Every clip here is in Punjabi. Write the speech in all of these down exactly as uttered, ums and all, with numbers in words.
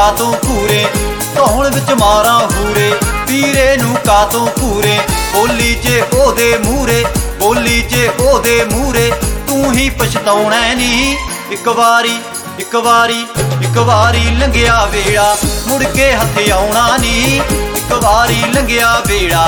ਕਾਤੋਂ ਘੂਰੇ, ਧੌਣ ਵਿੱਚ ਮਾਰਾਂ ਹੂਰੇ, ਪੀਰੇ ਨੂੰ ਕਾਤੋਂ ਘੂਰੇ। ਬੋਲੀ ਜੇ ਉਹਦੇ ਮੂਹਰੇ, ਬੋਲੀ ਜੇ ਉਹਦੇ ਮੂਹਰੇ, ਤੂੰ ਹੀ ਪਛਤਾਉਣਾ ਨੀ। ਇੱਕ ਵਾਰੀ ਇੱਕ ਵਾਰੀ ਇੱਕ ਵਾਰੀ ਲੰਘਿਆ ਵੇਲਾ, ਮੁੜ ਕੇ ਹੱਥ ਆਉਣਾ ਨੀ। ਇੱਕ ਵਾਰੀ ਲੰਘਿਆ ਵੇਲਾ।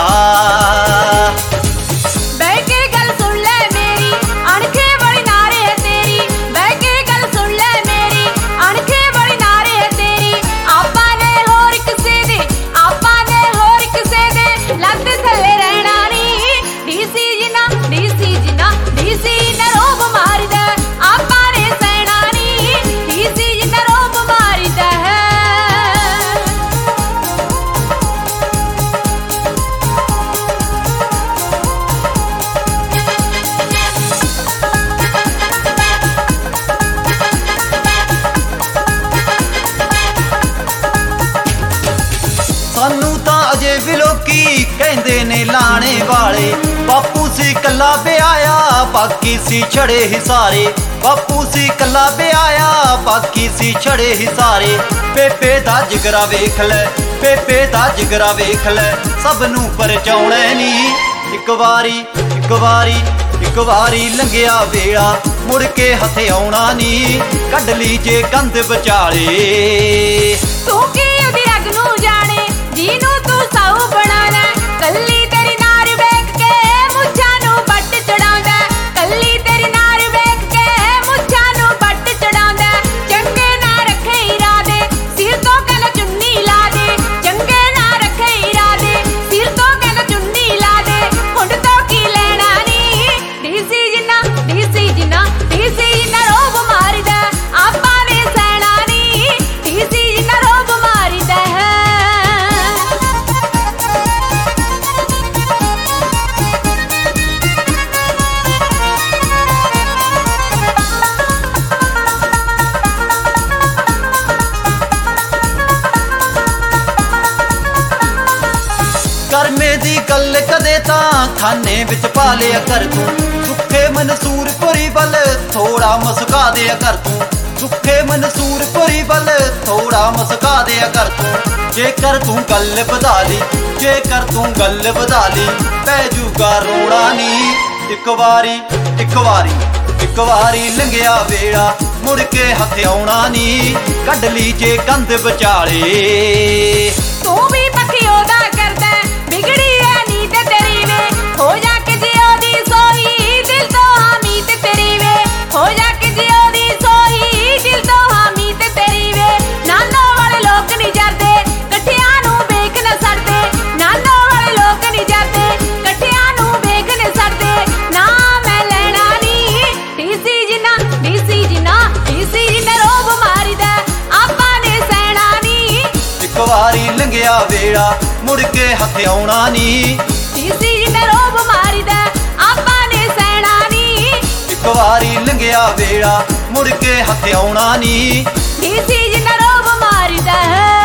ਬਹਿ ਕੇ ਗੱਲ ਸੁਣ ਲੈ ਮੇਰੀ, ਅਣਖੇ ਬੜੀ ਨਾਰੇ ਹੈ ਤੇਰੀ। ਬਹਿ ਕੇ ਗੱਲ ਸੁਣ ਲੈ ਮੇਰੀ, ਅਣਖੇ ਬੜੀ ਨਾਰੇ ਹੈ ਤੇਰੀ। ਆਪਾਂ ਨੇ ਹੋਰ ਕਿਸੇ ਦੇ, ਆਪਾਂ ਨੇ ਹੋਰ ਕਿਸੇ ਦੇ ਲੱਤ ਥੱਲੇ ਰਹਿਣਾ ਨੀ। ਡੀਸੀ ਜਿਨਾ ਡੀਸੀ ਜਿਨਾ ਡੀਸੀ ਨਾ ਰੋਬ ਮਾਰਦਾ, ਆਪਾਂ ਨੇ ਸਹਿਣਾ ਨੀ। ਡੀਸੀ ਜਿਨਾ ਰੋਬ ਮਾਰਦਾ ਹੈ। ਸਾਨੂੰ ਤਾਂ ਅਜੇ ਵੀ ਲੋਕੀ ਕਹਿੰਦੇ ਨੇ ਲਾਣੇ ਵਾਲੇ। ਬਾਪੂ ਸੀ ਕੱਲਾ ਵਿਆਹਿਆ, ਬਾਕੀ ਸੀ ਛੜੇ ਹਿਸਾਰੇ। ਬਾਪੂ ਸੀ ਕੱਲਾ ਵਿਆਹਿਆ, ਬਾਕੀ ਸੀ ਛੜੇ ਹਿਸਾਰੇ। ਬੇਬੇ ਦਾ ਜਿਗਰਾ ਵੇਖ ਲੈ, ਬੇਬੇ ਦਾ ਜਿਗਰਾ ਵੇਖ ਲੈ, ਸਭ ਨੂੰ ਪਰਚਾਉਣਾ ਨੀ। ਇੱਕ ਵਾਰੀ ਇੱਕ ਵਾਰੀ ਇੱਕ ਵਾਰੀ ਲੰਘਿਆ ਵੇਲਾ, ਮੁੜ ਕੇ ਹੱਥ ਆਉਣਾ ਨੀ। ਕੱਢ ਲਈ ਜੇ ਕੰਧ ਵਿਚਾਲੇ। ਤੂੰ ਕੀ ਉਹਦੀ ਰਗ ਨੂੰ ਜਾਣੇ, ਜਿਹਨੂੰ ਤੂੰ ਸਾਊ ਬਣਾਉਣਾ। ਕੱਲੀ ਤੇਰੀ ਨਾਰ ਵੇਖ ਕੇ ਮੁੱਛਾਂ ਨੂੰ ਵੱਟ ਚੜਾਉਂਦਾ। ਕੱਲੀ ਤੇਰੀ ਨਾਰ ਵੇਖ ਕੇ ਮੁੱਛਾਂ ਨੂੰ ਵੱਟ ਚੜਾਉਂਦਾ। ਚੰਗੇ ਨਾ ਰੱਖੇ ਇਰਾਦੇ, ਸਿਰ ਤੋਂ ਕਹਿੰਦਾ ਚੁੰਨੀ ਲਾ ਦੇ। ਚੰਗੇ ਨਾ ਰੱਖੇ ਇਰਾਦੇ, ਸਿਰ ਤੋਂ ਕਹਿੰਦਾ ਚੁੰਨੀ ਲਾ ਦੇ। ਹੁਣ ਤੋਂ ਕੀ ਲੈਣਾ ਨੀ। ਡੀਸੀ ਜਿਨਾ ਡੀਸੀ ਜਿਨਾ ਡੀਸੀ ਜਿਨਾ ਰੋਬ ਮਾਰਦਾ, ਆਪਾਂ ਨੇ ਸਹਿਣਾ ਨੀ। ਡੀਸੀ ਜਿਨਾ ਰੋਬ ਮਾਰਦਾ ਹੈ। ਕਰਮੇ ਦੀ ਗੱਲ ਕਦੇ ਤਾਂ ਖਾਨੇ ਵਿੱਚ ਪਾ ਲਿਆ ਕਰ ਤੂੰ। ਸੁੱਖੇ ਮਨਸੂਰ ਪੁਰੀ ਵੱਲ ਥੋੜਾ ਮੁਸਕਾ ਦਿਆ ਕਰ ਤੂੰ। ਸੁੱਖੇ ਮਨਸੂਰ ਪੁਰੀ ਵੱਲ ਥੋੜਾ ਮੁਸਕਾ ਦਿਆ ਕਰ ਤੂੰ। ਜੇਕਰ ਤੂੰ ਗੱਲ ਵਧਾ ਲਈ, ਜੇਕਰ ਤੂੰ ਗੱਲ ਵਧਾ ਲਈ, ਪੈ ਜੂਗਾ ਰੋਣਾ ਨੀ। ਇੱਕ ਵਾਰੀ ਇੱਕ ਵਾਰੀ ਇੱਕ ਵਾਰੀ ਲੰਘਿਆ ਵੇਲਾ, ਮੁੜ ਕੇ ਹੱਥ ਆਉਣਾ ਨੀ। ਕੱਢ ਲਈ ਜੇ ਕੰਧ ਵਿਚਾਲੇ। ਤੂੰ ਵੀ ਪੱਖੀ ਉਹਦਾ ਕਰਦਾ, ਵਿਗੜੀ ਐ ਨੀਤ ਤੇਰੀ ਵੇ। ਹੋ ਜਾ ਕੇ ਜਿਉ ਦੀ ਸੋਈ, ਦਿਲ ਤੋਂ ਹਾਮੀ ਤੇ ਤੇਰੀ ਵੇ। ਹੋ ਜਾ ਕੇ ਜਿਉ ਦੀ ਸੋਈ, ਦਿਲ ਤੋਂ ਹਾਮੀ ਤੇ ਤੇਰੀ ਵੇ। ਨਾਨੋ ਵਾਲੇ ਲੋਕ ਨਹੀਂ ਜਰਦੇ, ਇਕੱਠਿਆਂ ਨੂੰ ਵੇਖ ਨਾ ਸੜਦੇ। ਨਾਨੋ ਵਾਲੇ ਲੋਕ ਨਹੀਂ ਜਰਦੇ, ਇਕੱਠਿਆਂ ਨੂੰ ਵੇਖ ਨਾ ਸੜਦੇ। ਨਾ ਮੈਂ ਲੈਣਾ ਨੀ। ਡੀਸੀ ਜਿਨਾ ਡੀਸੀ ਜਿਨਾ ਡੀਸੀ ਜਿਨਾ ਰੋਬ ਮਾਰਦਾ, ਆਪਾਂ ਨੇ ਸਹਿਣਾ ਨੀ। ਇੱਕ ਵਾਰੀ ਲੰਘਿਆ ਵੇਲਾ, ਮੁੜ ਕੇ ਹੱਥ ਆਉਣਾ ਨੀ। ਡੀਸੀ ਜਿਨਾ ਰੋਬ ਮਾਰਦਾ, ਆਪਾਂ ਨੇ ਸਹਿਣਾ ਨੀ। ਇੱਕ ਵਾਰੀ ਲੰਘਿਆ ਵੇਲਾ, ਮੁੜ ਕੇ ਹੱਥ ਆਉਣਾ ਨੀ। ਡੀਸੀ ਜਿਨਾ ਰੋਬ ਮਾਰਦਾ ਹੈ।